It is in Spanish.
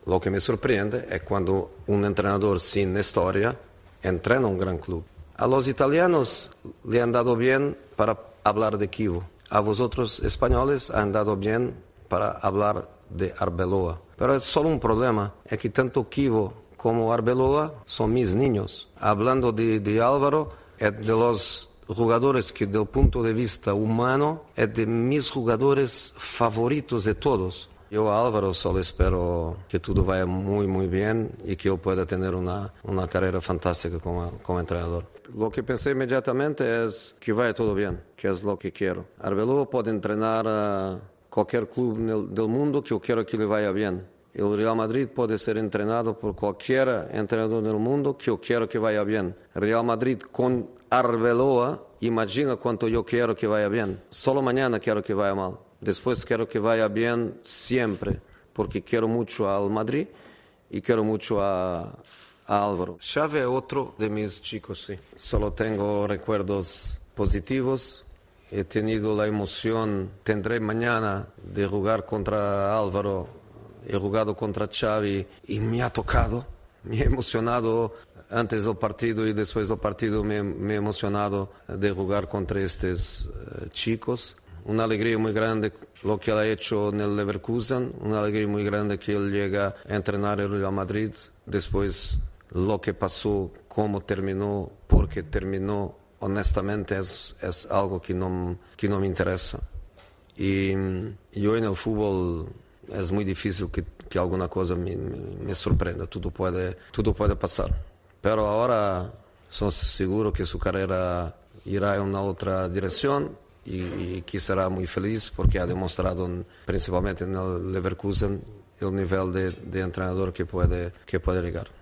Lo que me sorprende es cuando un entrenador sin historia entrena un gran club. A los italianos le han dado bien para hablar de Chievo. A vosotros españoles han dado bien para hablar de Arbeloa. Pero es solo un problema, es que tanto Chievo como Arbeloa son mis niños. Hablando de Álvaro, es de los jugadores que del punto de vista humano es de mis jugadores favoritos de todos. Yo a Álvaro solo espero que todo vaya muy muy bien y que él pueda tener una carrera fantástica como entrenador. Lo que pensé inmediatamente es que vaya todo bien, que es lo que quiero. Arbeloa puede entrenar a cualquier club del mundo que yo quiero que le vaya bien. El Real Madrid puede ser entrenado por cualquier entrenador del mundo que yo quiero que vaya bien. Real Madrid con Arbeloa, imagina cuánto yo quiero que vaya bien. Solo mañana quiero que vaya mal. Después quiero que vaya bien siempre, porque quiero mucho al Madrid y quiero mucho a Álvaro. Xavi es otro de mis chicos, sí. Solo tengo recuerdos positivos. He tenido la emoción, tendré mañana de jugar contra Álvaro. He jugado contra Xavi y me ha tocado, me he emocionado antes del partido y después del partido me he emocionado de jugar contra estos chicos. Una alegría muy grande lo que él ha hecho en el Leverkusen, una alegría muy grande que él llega a entrenar el Real Madrid. Después lo que pasó, cómo terminó, por qué terminó, honestamente es algo que no me interesa. Y yo en el fútbol es muy difícil que alguna cosa me sorprenda, todo puede pasar. Pero ahora soy seguro que su carrera irá en una otra dirección y que será muy feliz porque ha demostrado principalmente en el Leverkusen el nivel de entrenador que puede llegar.